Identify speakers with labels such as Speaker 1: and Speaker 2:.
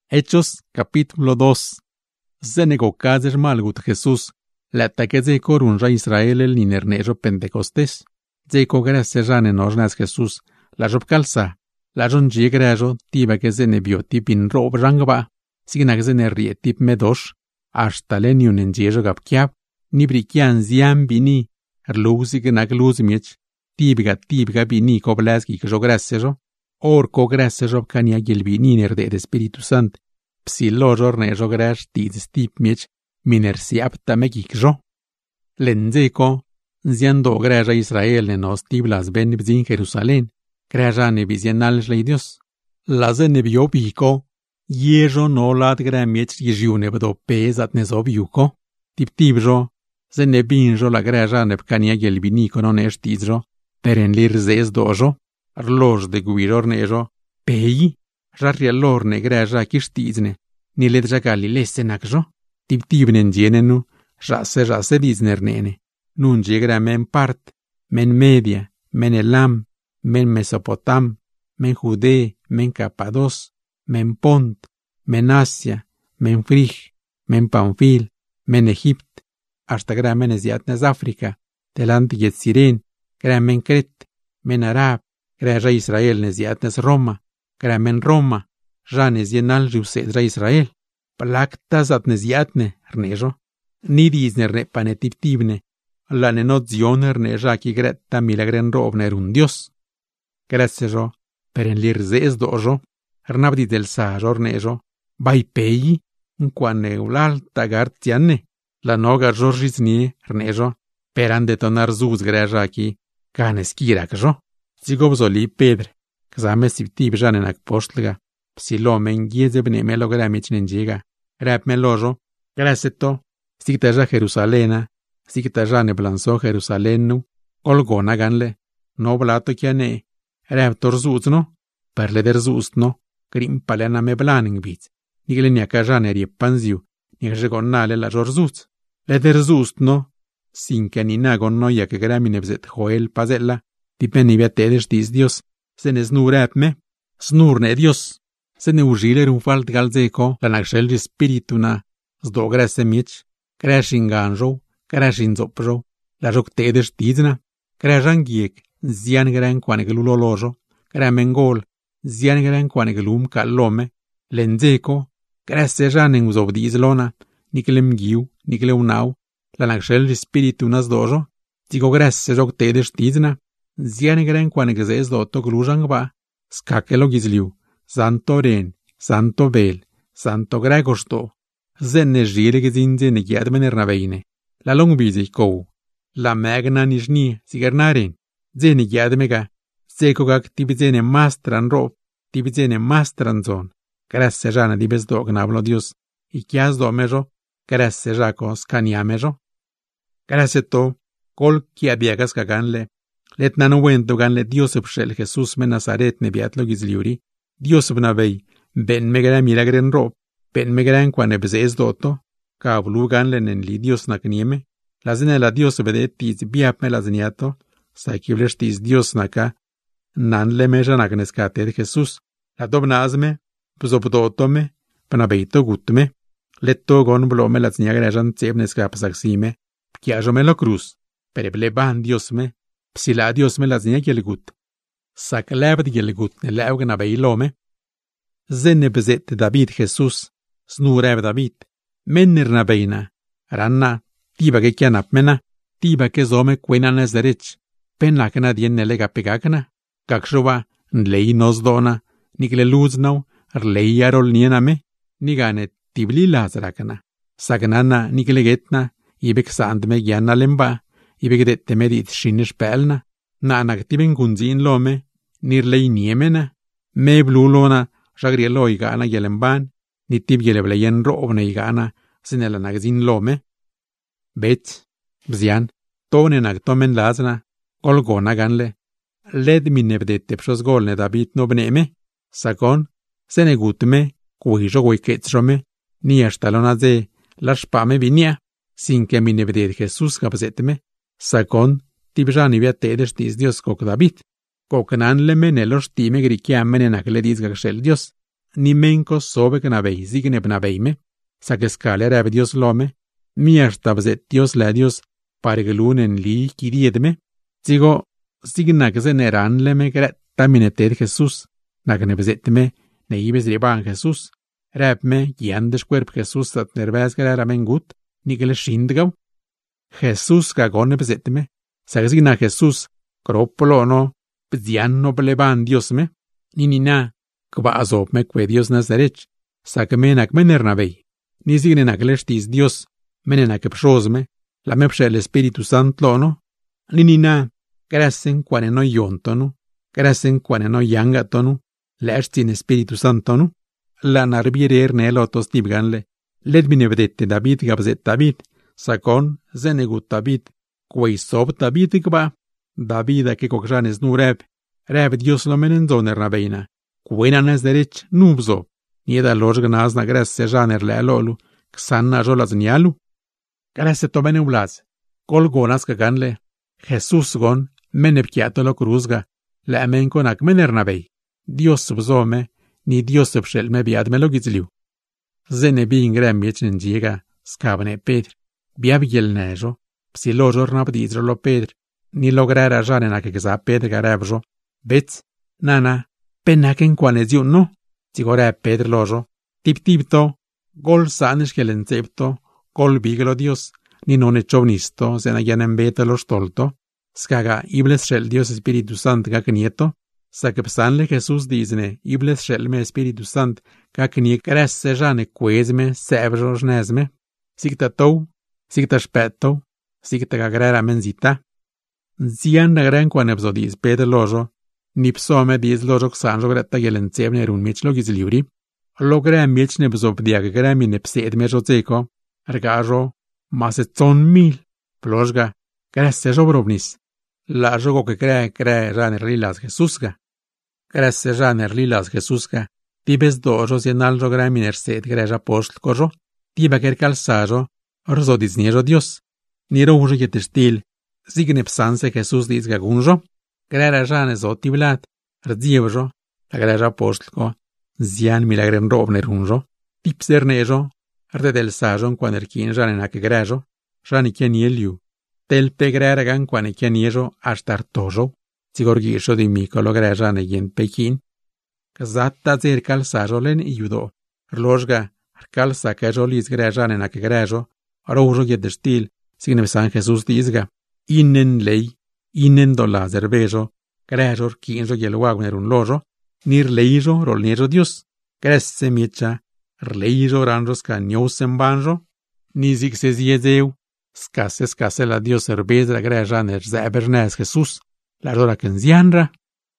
Speaker 1: Hechos capítulo 2. Zenego kazer malgut Jesús, la taque zeko runja Israel el ninernejo Pentecostés. Zeko gracia jane nojnas Jesús, la job calza, la jon jigrajo, tiba que zene biotipin rob rangba, signa zene rietip medosh, hasta leniun en jejo gapkiab, ni brikian ziam bini, erluzi gnak luzmiech, tibga bini koblaski que jo gracia. Or ko gracia job kania gelbini nerde de Espíritu Sant, psilo jorne jogrash tiz tip miech, minersiapta megikjo. Lenzeko, ziando graja Israel nenos tiblas ben bzin Jerusalén, graja nebizianal lei Dios. Laze nebiopiko, yejo no lat gra miech yejiune bdo pezat nezobiuko, tibjo, ze nebinjo la graja nebkania gelbini konon estizjo, peren lir zez dojo. Arloj de guiror nejo, pei, jarrialor negraja kistizne, ni ledja galilese nakjo, tibnen genenu, jase diznernene, nun jegra men part, men media, men elam, men Mesopotam, men Jude, men Capados, men Pont, men Asia, men Frij, men Pamfil, men Egipt, hasta gra men Esiatnes África, delante Yetsiren, gra men Cret, men Arab, graja Israel neziatnes Roma, gramen Roma, ja nezienal riusedra Israel, plaktas at neziatne, rnejo, nidis nerne panetiptibne, la nenotzion rneja ki gretta milagren robner un Dios. Gracejo, per en lirzez dojo, rnabdi del sajo rnejo, bai pei, quan neulal tagartianne, la noga jorjiznie rnejo, per an detonar zuz graja ki, caneskirakjo. Zigobzoli Pedre, kazame siptib janenak postliga, psilo mengieze bne melogra michnenjiga, rap melojo, graseto, siktaja Jerusalena, siktaja neblanso Jerusalenu, olgona ganle, no blato kiane, rap torzuzno, perle derzustno, grim palena me blaning bit, nigle jane riepanziu, nigjegonale la jorzuz, le derzustno, sinkaninagon noia que graminebzet Joel pazella, Tipeni beatedes dis Dios, se ne snurapme, snurne Dios, se ne ujiler un falt galzeko, la naxel spirituna, zdo grase mich, crashin ganjo, crashin zopjo, la jok tedes tizna, crashan giek, zian gran quan gelulolojo, cramengol, zian gran quan gelum kalome, lenzeko, grase janen uzobdiz lona, niklem giu, nikleunau, la naxel spirituna zdojo, zigo grase jok tedes tizna, ziane gran quan gzez dotto glujang ba, skakelo gizliu, santo ren, santo bel, santo gregosto, zenne jire gezinze ne giadmener naveine, la long bizi kou, la magna nijni zigernaren, zene giadmega, zekogak tibizene mastran rob, tibizene mastran zon, grasse jana dibez dog nablo Dios, ikiaz do mejo, grasse jako skania mejo, grasse to, kol kiabiagas kaganle, Let nanowento ganle Dios pshel Jesús me Nazaret nebiatlo gizliuri, Dios bnavei, ben megran milagren rob, ben megran quan ebzez doto, kablu ganle nen li Dios naknieme, lazine la Dios bedet tiz biapme lazniato, sakibles tiz Dios naka, nan le meja nakneskated Jesús, la dobnazme, pzobdotome, pnabeito gutme, letto gon blome lazniagrejan tsebneska psaksime, pkiajome lo cruz, perebleban Dios me, Psila Dios me las nieg yelgut. Sak labd yelgut ne laugna beilome. Zenne bezet David Jesús, snureb David. Mennerna beina. Ranna, tiba que kianap mena, tiba que zome quenanes derech. Penakna dienne lega pegakna. Kakshova, nlei nos dona, nikle luznau, rlei arol niename, nigane tibli lazrakna. Sagnana niklegetna, ibek sandme gianna lemba. Ibegdette medit shinnish pelna, na nagtiben gunzin lome, nirlei niemena, me blulona, jagrielo igana yelemban, nitib yelebleyen roobne igana, sinela nagzin lome. Bet, bzian, tone nagtomen lazna, olgona ganle, led minebdette pshos golne David no bneme, sakon, senegutme, kuhijo goiketsrome, ni ashtalona ze, lashpame vinia, sin que minebdet Jesús gabzetme, Sakon, tibjani beatedes tiz Dios kok David. Koknan le menelos time grikiamen en akle diz gakshel Dios. ni menco sobe que nabei zigne bnabeime, sa que scale rebe Dios lome, mierta bzet Dios la Dios pargelunen li kiriedme, zigo signa que se neran leme gretta mineted Jesús, nagne bzetme ne ibes riban Jesús, rebme giandes cuerp Jesús at nerves geramen gut, ni que le shindgau. Jesús gagone bzetme, sa signa Jesús cropolo no, bzianno bleban Dios me, ni na, kva azop me que Dios nazarech, sa que menak menernabei, ni signenak lestis Dios, menenak pshozme, la mepshe el Espíritu Santo no, ni na, grasen quane no yontonu, grasen quane no yangatonu, lestin Espíritu Santo no, la narbirer ne lotos tibganle, ledmine vedette David gabzet David, sakon zenegut David, quei sob David gba, David a que cogjanes nu reb Dios lo menen zoner nabeina, quenanes derech nubzo, nieda loj gnas na gres se janer le alolu, xanna jolaz nialu, gres to bene ublaz, kol gonas kaganle, Jesús gon, menepkiato lo cruzga, le amen konak mener nabei, Dios bzome, ni Dios bshelme biadme lo gizliu. Zene bi ingrem miechin jiga, skavne Pedr, biabiel nejo, psi lojor nabdizro lo Pedr, ni lograra janena que gza Pedr garebjo, bets, nana, penaken quaneziu no, zigore Pedr lojo, tip-tipto, gol sanish que lencepto, gol biglo Dios, ni non echonisto, zena yanem beta lo stolto, skaga ibles shel Dios Espíritu Sant gak nieto, sa que psanle Jesús dizne, ibles shel me Espíritu Sant gak nie kresse jane quezme, sebjo jnesme, sigta tou, sigta spetto, sigta gagrera menzita, zian na gran quan ebzodiz Pedr lojo, ni psome diz lojo xanjo gretta gelencebne run mieć lo gizliuri, lo gram mieć ne bzobdiag grami ne psedme jozeko, rgajo, mase 100,000, pložga, kresse jobrobnis, la jogo que cree janer lilas Jesusga, kresse janer lilas Jesusga, tibes dojo zienal jo grami nerset greja postl kojo, tiba ker calsajo, rzodiz niejo Dios, ni rojo je testil, signe psanse Jesús diz gagunjo, grera jane zotiblat, rdzievjo, la greja postlko, zian milagren robner unjo, tipsernejo, arte del sajon quan erkin jane nak grejo, jane kien yeliu, tel pegrera gan quan kien yejo ashtar tojo, zigorgisho di mikolo greja ne yen pekin, kazatta zer calsajo len iudo, rlojga, calsa kejo liz greja ne nak grejo, rojo yedestil, signe San Jesús dizga, innen lei, innen do la zervejo, grejor kinjo yelwagner un lojo, nir leijo rol nejo Dios, gresse miecha, rleijo ranjos ka nyosen banjo, nizik se ziezeu, skase la Dios cerveza greja ner zebernes Jesús, la rora kenzianra,